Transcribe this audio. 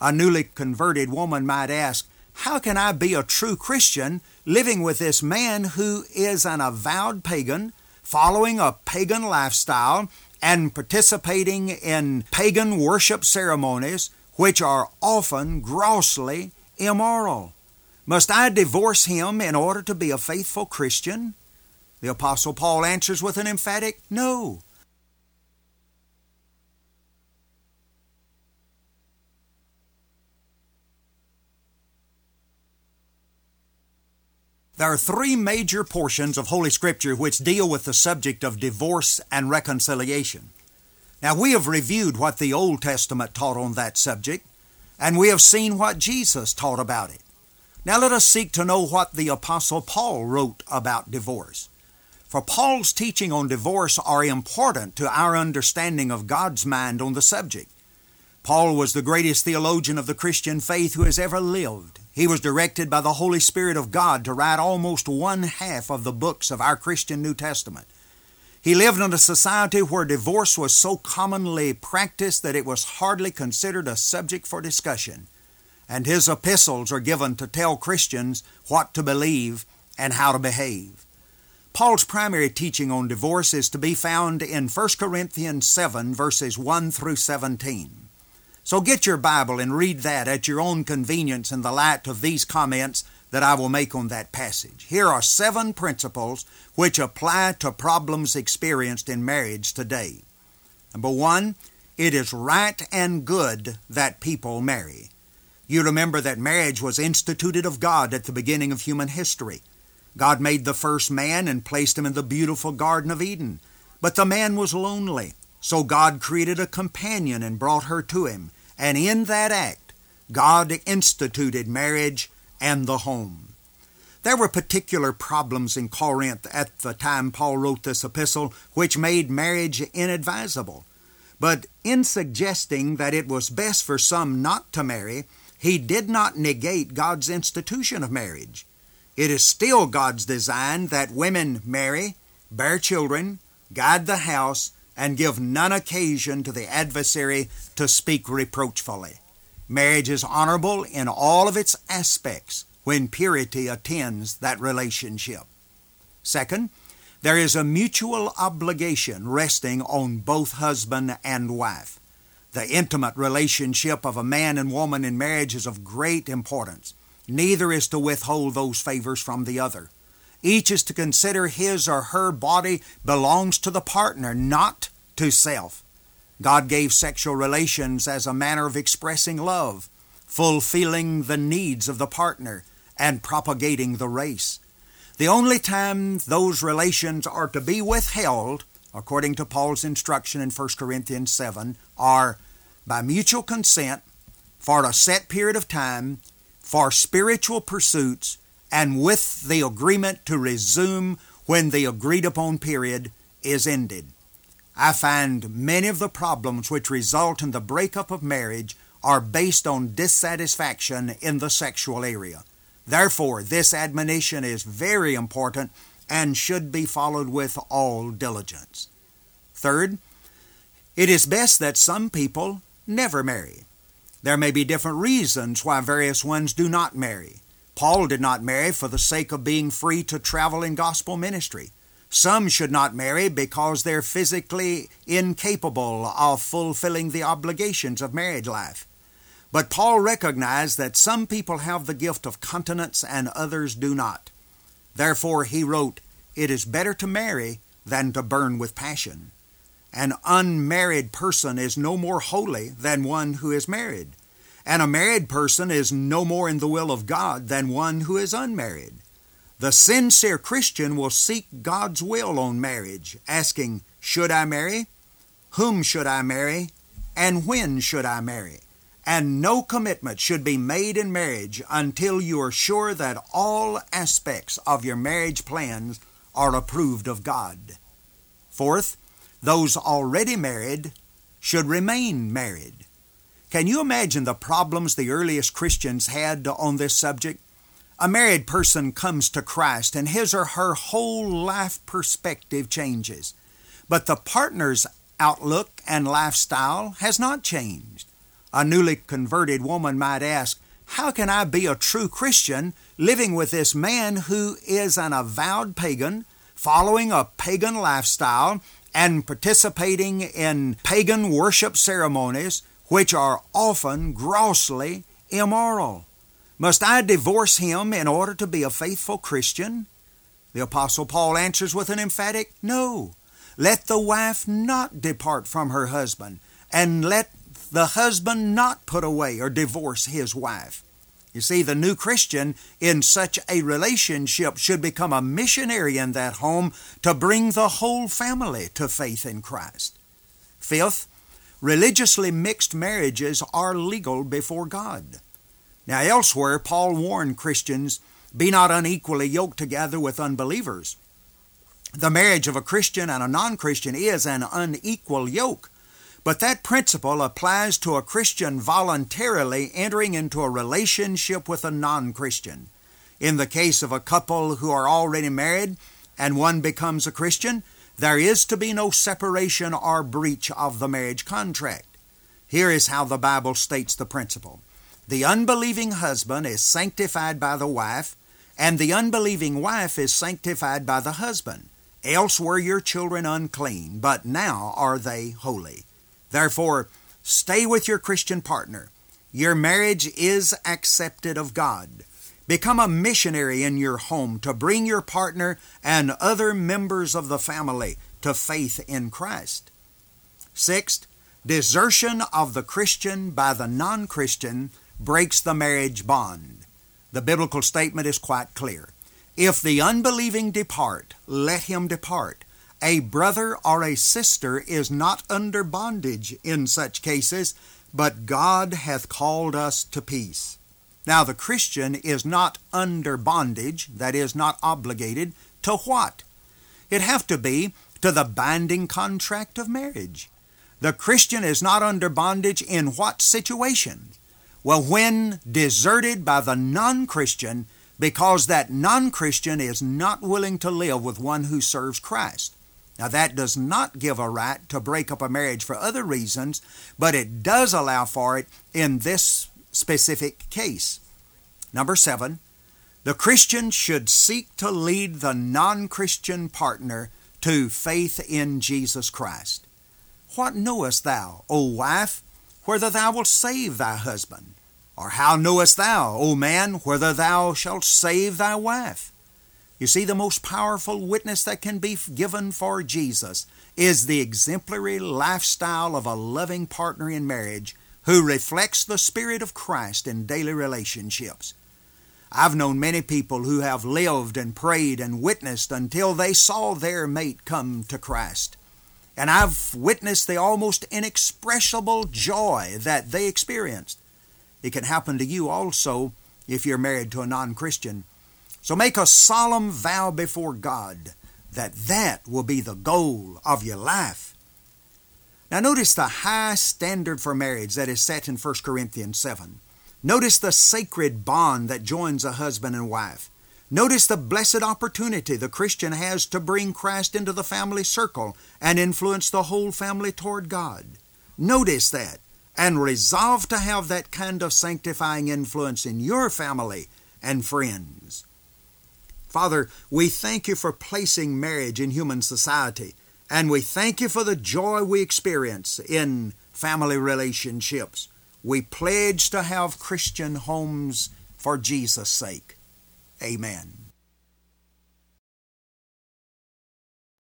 A newly converted woman might ask, how can I be a true Christian living with this man who is an avowed pagan, following a pagan lifestyle, and participating in pagan worship ceremonies, which are often grossly immoral? Must I divorce him in order to be a faithful Christian? The Apostle Paul answers with an emphatic no. There are three major portions of Holy Scripture which deal with the subject of divorce and reconciliation. Now, we have reviewed what the Old Testament taught on that subject, and we have seen what Jesus taught about it. Now let us seek to know what the Apostle Paul wrote about divorce. For Paul's teaching on divorce are important to our understanding of God's mind on the subject. Paul was the greatest theologian of the Christian faith who has ever lived. He was directed by the Holy Spirit of God to write almost one half of the books of our Christian New Testament. He lived in a society where divorce was so commonly practiced that it was hardly considered a subject for discussion. And his epistles are given to tell Christians what to believe and how to behave. Paul's primary teaching on divorce is to be found in 1 Corinthians 7, verses 1 through 17. So get your Bible and read that at your own convenience in the light of these comments that I will make on that passage. Here are 7 principles which apply to problems experienced in marriage today. Number 1, it is right and good that people marry. You remember that marriage was instituted of God at the beginning of human history. God made the first man and placed him in the beautiful Garden of Eden. But the man was lonely, so God created a companion and brought her to him. And in that act, God instituted marriage and the home. There were particular problems in Corinth at the time Paul wrote this epistle which made marriage inadvisable. But in suggesting that it was best for some not to marry, he did not negate God's institution of marriage. It is still God's design that women marry, bear children, guide the house, and give none occasion to the adversary to speak reproachfully. Marriage is honorable in all of its aspects when purity attends that relationship. Second, there is a mutual obligation resting on both husband and wife. The intimate relationship of a man and woman in marriage is of great importance. Neither is to withhold those favors from the other. Each is to consider his or her body belongs to the partner, not to self. God gave sexual relations as a manner of expressing love, fulfilling the needs of the partner, and propagating the race. The only time those relations are to be withheld, according to Paul's instruction in 1 Corinthians 7, are by mutual consent, for a set period of time, for spiritual pursuits, and with the agreement to resume when the agreed-upon period is ended. I find many of the problems which result in the breakup of marriage are based on dissatisfaction in the sexual area. Therefore, this admonition is very important and should be followed with all diligence. Third, it is best that some people never marry. There may be different reasons why various ones do not marry. Paul did not marry for the sake of being free to travel in gospel ministry. Some should not marry because they're physically incapable of fulfilling the obligations of married life. But Paul recognized that some people have the gift of continence and others do not. Therefore, he wrote, "It is better to marry than to burn with passion." An unmarried person is no more holy than one who is married, and a married person is no more in the will of God than one who is unmarried. The sincere Christian will seek God's will on marriage, asking, should I marry? Whom should I marry? And when should I marry? And no commitment should be made in marriage until you are sure that all aspects of your marriage plans are approved of God. Fourth, those already married should remain married. Can you imagine the problems the earliest Christians had on this subject? A married person comes to Christ and his or her whole life perspective changes, but the partner's outlook and lifestyle has not changed. A newly converted woman might ask, how can I be a true Christian living with this man who is an avowed pagan, following a pagan lifestyle, and participating in pagan worship ceremonies, which are often grossly immoral? Must I divorce him in order to be a faithful Christian? The Apostle Paul answers with an emphatic no. Let the wife not depart from her husband, and let the husband not put away or divorce his wife. You see, the new Christian in such a relationship should become a missionary in that home to bring the whole family to faith in Christ. Fifth, religiously mixed marriages are legal before God. Now, elsewhere, Paul warned Christians, be not unequally yoked together with unbelievers. The marriage of a Christian and a non-Christian is an unequal yoke. But that principle applies to a Christian voluntarily entering into a relationship with a non-Christian. In the case of a couple who are already married and one becomes a Christian, there is to be no separation or breach of the marriage contract. Here is how the Bible states the principle. The unbelieving husband is sanctified by the wife, and the unbelieving wife is sanctified by the husband. Else were your children unclean, but now are they holy. Therefore, stay with your Christian partner. Your marriage is accepted of God. Become a missionary in your home to bring your partner and other members of the family to faith in Christ. Sixth, desertion of the Christian by the non-Christian breaks the marriage bond. The biblical statement is quite clear. If the unbelieving depart, let him depart. A brother or a sister is not under bondage in such cases, but God hath called us to peace. Now the Christian is not under bondage, that is, not obligated, to what? It have to be to the binding contract of marriage. The Christian is not under bondage in what situation? Well, when deserted by the non-Christian, because that non-Christian is not willing to live with one who serves Christ. Now, that does not give a right to break up a marriage for other reasons, but it does allow for it in this specific case. Number 7, the Christian should seek to lead the non-Christian partner to faith in Jesus Christ. What knowest thou, O wife, whether thou wilt save thy husband? Or how knowest thou, O man, whether thou shalt save thy wife? You see, the most powerful witness that can be given for Jesus is the exemplary lifestyle of a loving partner in marriage who reflects the Spirit of Christ in daily relationships. I've known many people who have lived and prayed and witnessed until they saw their mate come to Christ. And I've witnessed the almost inexpressible joy that they experienced. It can happen to you also if you're married to a non-Christian. So make a solemn vow before God that that will be the goal of your life. Now notice the high standard for marriage that is set in 1 Corinthians 7. Notice the sacred bond that joins a husband and wife. Notice the blessed opportunity the Christian has to bring Christ into the family circle and influence the whole family toward God. Notice that and resolve to have that kind of sanctifying influence in your family and friends. Father, we thank you for placing marriage in human society, and we thank you for the joy we experience in family relationships. We pledge to have Christian homes for Jesus' sake. Amen.